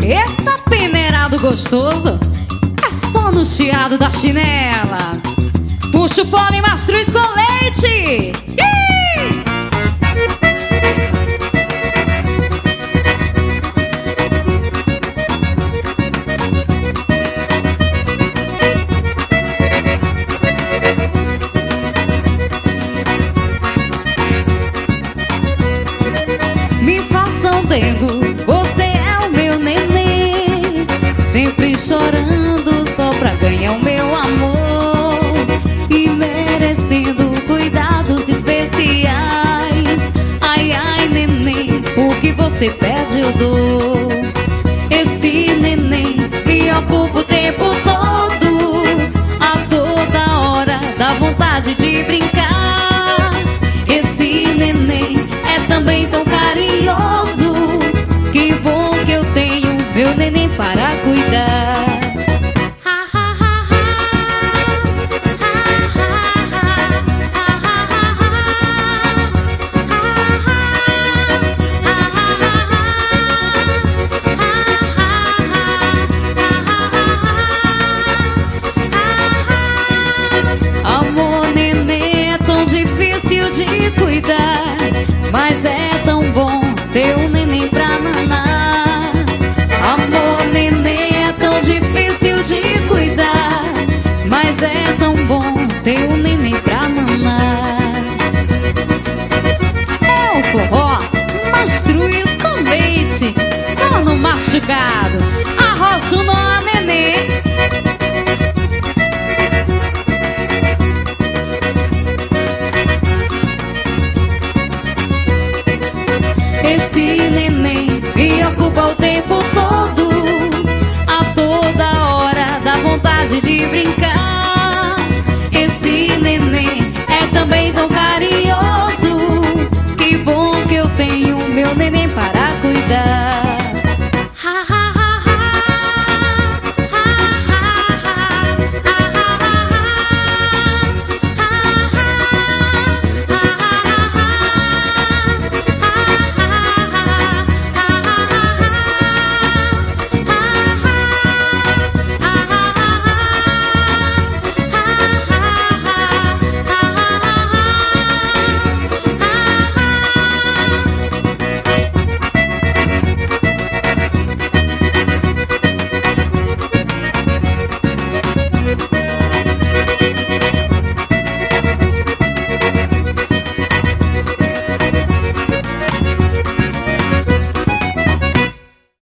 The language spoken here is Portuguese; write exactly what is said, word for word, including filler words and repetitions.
Eita, peneirado gostoso, é só no chiado da chinela. Puxa o fone, mastruz com leite. Ih! Me faça um dengo, você é o meu neném, sempre chorando só pra ganhar o meu amor e merecendo cuidados especiais. Ai, ai, neném, o que você pede eu dou. Esse neném me ocupa o tempo todo, a toda hora dá vontade de brincar. Esse neném é também tão carinhoso, que bom que eu tenho meu neném para cuidar. Amor, neném é tão difícil de cuidar, mas é tão bom ter um neném pra nanar. Amor, neném é tão difícil de cuidar, mas é tão bom ter um neném pra nanar. É o forró, mastruz com leite, só no machucado, arrocha o nó, neném. Esse neném me ocupa o tempo todo,